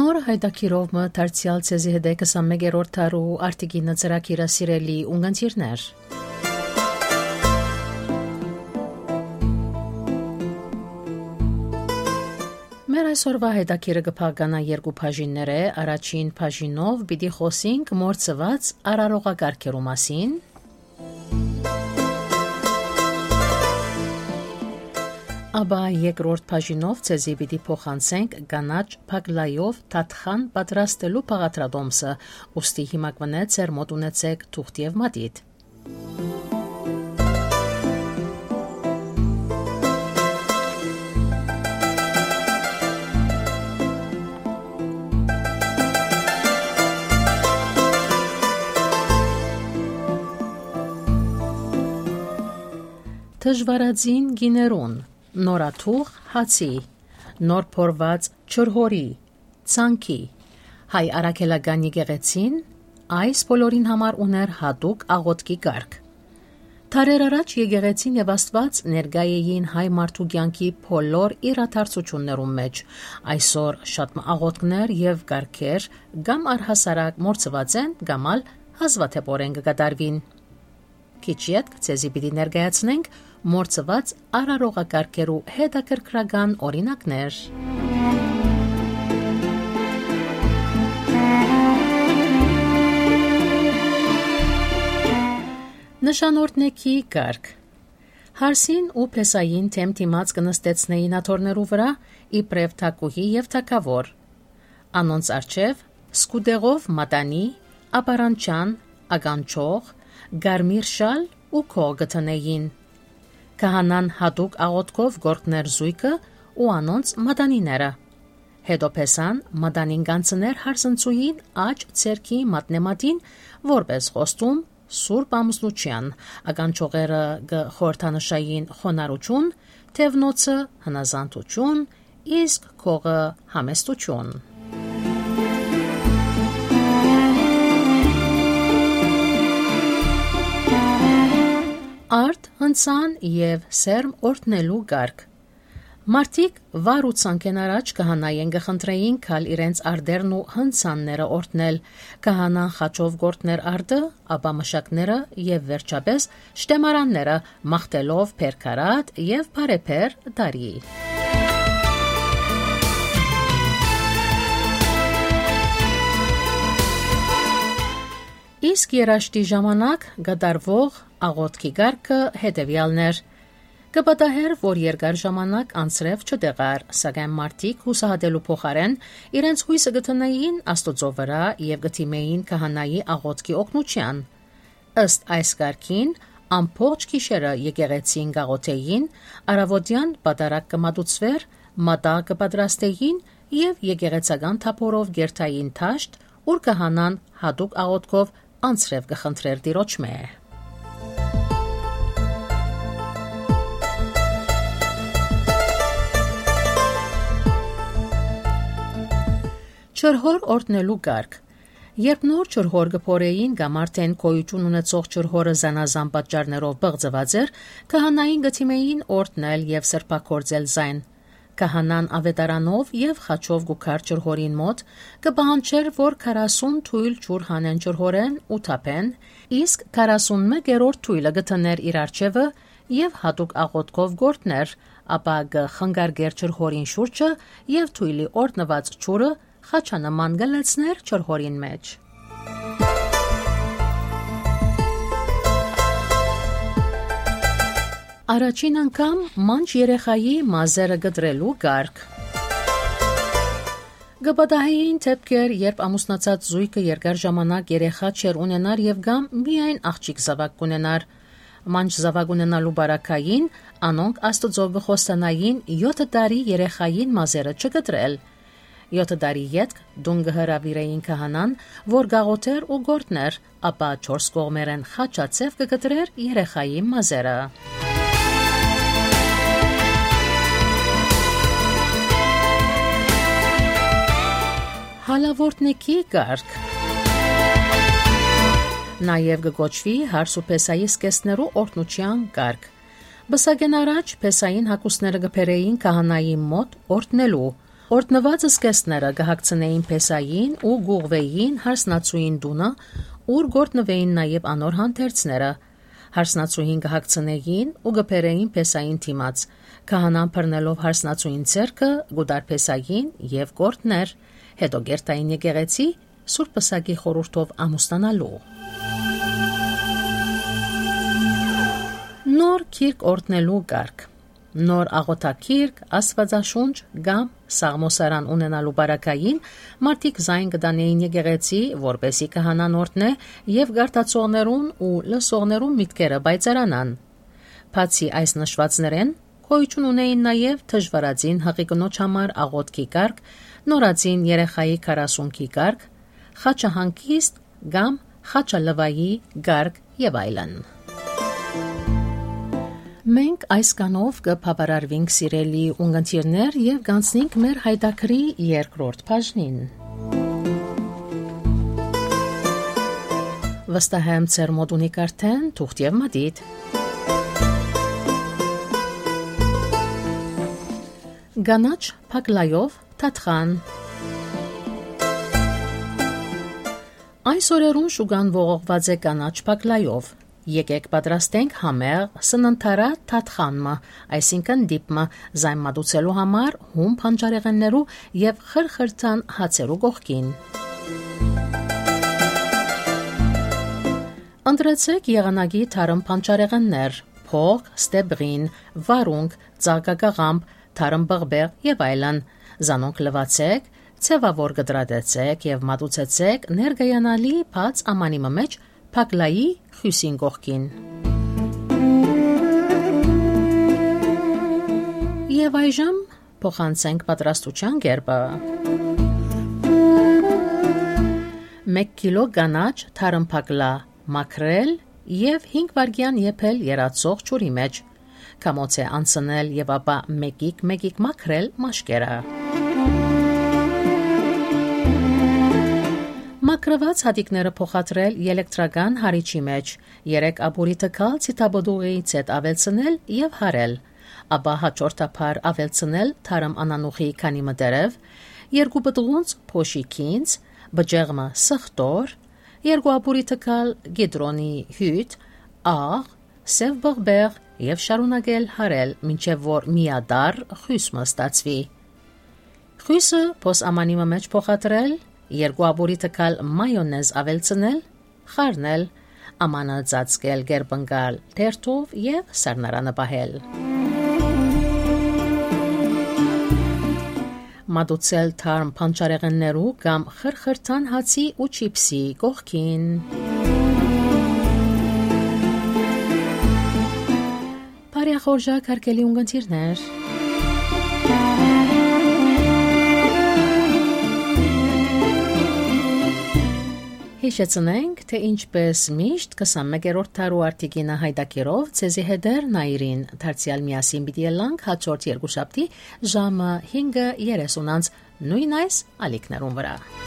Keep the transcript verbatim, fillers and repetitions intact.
Նոր հայդակիրով մը դարձյալ ցեզի հետ քսանմեկերորդ տարու արտիգինը ծրագիրը սիրելի ունգընտիրներ։ Մեր այսօրվա հետաքրքիրը կփականա երկու բաժիններ է, առաջին բաժինով պիտի խոսենք մորցված արարողակարգերու մասին։ Աբա երկրորդ բաժինով ցեզի պիտի փոխանցենք կանաչ փակլայով թաթխան պատրաստելու բաղադրատոմսը, ուստի հիմա կվնե ձեր մոտ ունեցեք թուղթ եւ մատիտ։ Դժվարածին գիներուն նորաթուղ հացի, նոր փորված չորհորի, ցանքի, հայ արաքելական եկեղեցին այս բոլորին համար ուներ հատուկ աղոթքի կարգ։ Թարեր առաջ եկեղեցին եւ Աստված ներկայ էին հայ մարդու կյանքի բոլոր իրադարձություններում մեջ, այսօր շատ աղոթքներ եւ կարգեր կամ առհասարակ մորցված են, կամ ալ հազվադեպորեն կկատարվին։ Քիչ յետք ցեզի պիտի ներկայացնենք մորցված արարողակարգերու հետաքրքրական օրինակներ։ Նշանորդնեկի կարգ։ Հարսին ու փեսային թեմ թիմած կնստեցնեին աթոռներու վրա իբրև թակուհի եւ թակավոր։ Անոնց արջև սկուդեղով մատանի, ապարանչան, ականչող, գարմիր շալ ու քող գտնեին։ Քահանան հատուկ աղոթքով գործներ զույգը ու անոնց մատանիները։ Հետո փեսան մատանին կանցներ հարսնցուին աջ ցերքի մատնեմատին որպես խոստում սուրբ ամուսնության, ականչողերը խորհրդանշային խոնարհություն, թևնոցը հնազանդություն, իսկ քողը համեստություն։ Արդ, հնցան եւ սերմ օրտնելու կարգ։ Մարդիկ վար ու ցանկեն առաջ կահանայեն գխնդրեին քալ իրենց արդերն ու հնցանները օրտնել, կահանան խաչով գործներ արդը, ապա մշակները եւ վերջապես շտեմարանները մախտելով փերքարատ եւ բարեփեր դարի։ Իսկ երաշտի ժամանակ գդարվող աղոթքի կարգը հետևյալներ։ Կպատահեր, որ երկար ժամանակ անցրև չտեղար, սակայն մարդիկ հուսահատելու փոխարեն իրենց հույսը գտնեին Աստծո վրա եւ գտիմեին քահանայի աղոթքի օգնության։ Ըստ այս կարգին ամբողջ գիշերը եկեղեցին գաղոթեին, առավոտյան պատարակ կմատուցվեր, մատա կպատրաստեին եւ եկեղեցական թափորով գերտային թաշտ, ուր քահանան հատուկ աղոթքով անցրև կխնդրեր Տիրոջմե։ Չորհոր օրտնելու կարգ։ Երբ նոր չորհոր կփորեին կամ արդեն կոյություն ունեցող չորհորը զանազան պատճառներով բղձված էր, քահանային գտիմեին օրտնել եւ սրբակորձել զայն։ Քահանան ավետարանով եւ խաչով գուքար չորհորին մոտ կպահանջեր, որ քառասուն թույլ ջուր հանեն չորհորեն ու թափեն, իսկ քառասունմեկերորդ թույլը գտներ իր արջևը եւ հատուկ աղոթքով գործներ, ապա կխնգարգեր չորհորին շուրջը եւ թույլի օրտնված ջուրը խաչանման գլեցներ չորհորին մեջ։ Առաջին անգամ մանչ երեխայի մազերը գտրելու կարգ։ Գպատահային թեփքեր, երբ ամուսնացած զույգը երկար ժամանակ երեխա չեր ունենար եւ գամ միայն աղջիկ զավակ կունենար։ Մանչ զավակ ունենալու բարակային անոնք Աստծո գխոստանային յոթ տարի երեխային մազերը չգտրել։ Յոթ տարի յետք դուն կհրավիրեին քահանան, որ գաղոթեր ու գործներ, ապա չորս կողմերեն խաչացև կգտրեր երեխայի մազերը։ Հալավորտնեկի կարգ։ Նաև կգոչվի հարս ու փեսայի սկեսներու օրտնության կարգ։ Բսակեն առաջ փեսային հակուսները կփերեին քահանայի մոտ օրտնելու, Օրտնված զգեստները գահակցնեին Փեսային ու գուղվեին հարսնացուին դունը, ուր գործնվեին նաև անոր հանդերձները։ Հարսնացուին գահակցնեին ու գբերեին Փեսային թիմաց, քահանան բռնելով հարսնացուին ձեռքը գուդար Փեսային եւ գործներ, հետո գերտային եկեղեցի Սուրբ Պսակի խորհրդով ամուսնանալու։ Նոր քիրք օրտնելու կարգ։ Նոր աղոթակիրք, աստվածաշունչ կամ սաղմոսարան ունենալու բարակային մարդիկ զայն կդանեին եկեղեցի, որպեսի քահանան օրտնե եւ գարտացողներուն ու լսողներուն միտքերը բայցարանան։ Բացի այս նշվածներեն, գոյություն ունեին նաև թժվարածին հղիկնոջ համար աղոթքի կարգ, նորածին երեխայի քարասունքի կարգ, խաչահանգիստ կամ խաչալվայի կարգ եւ այլն։ Մենք այս կանով կբավարարվենք սիրելի ունգընտիրներ եւ գանցնենք մեր հայտակրի երկրորդ բաժնին։ Վստահեմ ձեր մոտ ունիք արդեն թուղթ եւ մատիտ։ Գանաչ փակլայով թաթխան։ Այս օրերուն շուգան ողողված է կանաչ փակլայով։ Եկեք պատրաստենք համեղ սննդարա թաթխանմը, այսինքն դիպմը զայն մատուցելու համար հում փանջարեղեններու եւ խրխրթան հացերու կողքին։ Ընտրեցեք եղանակի թարմ փանջարեղեններ, փող, ստեբրին, վարունգ, ծաղկակաղամբ, թարմ բղբեղ եւ այլն։ Զանոնք լվացեք, ցևավոր կտրատեցեք եւ մատուցեցեք ներգայանալի բաց ամանի մեջ փակլայի խյուսին կողքին։ Եվ այժմ փոխանցենք պատրաստության կերպը։ մեկ կիլո կանաչ թարմ փակլա մաքրել եւ հինգ վայրկյան եփել երացող ջուրի մեջ։ Կամոց է անցնել եւ ապա մեկիկ-մեկիկ մաքրել մաշկերը։ Մաքրված հատիկները փոխադրել էլեկտրական հարիչի մեջ, երեք աբուրի տկալ ցիտաբոդուղիից հետ ավելցնել եւ հարել, ապա հաջորդաբար ավելցնել թարմ անանուխի քանի մտերև, երկու բտղունց փոշիկինց, բջեղմը սխտոր, երկու աբուրի տկալ գիդրոնի հյութ, աղ, սև բղբեղ եւ շարունակել հարել, մինչեւ որ միադար խյուսմը ստացվի։ Խյուսը փոս ամանի մեջ փոխադրել, երկու աբուրի տկալ մայոնեզ ավելցնել, խառնել, ամանը ծածկել գերբնկալ թերթով եւ սառնարանը պահել։ Մատուցել թարմ փանջարեղեններու կամ խրխրթան հացի ու չիպսի կողքին։ Բարեխորժակ հարգելի ունգընտիրներ։ Հիշեցնենք, թե ինչպես միշտ քսանմեկերորդ տարու արտիգինը հայտակերով ցեզի հետեր նայրին դարձյալ միասին պիտի ելանք հաջորդ երկուշաբթի ժամը հինգը երեսունից նույն այս ալիքներուն վրա։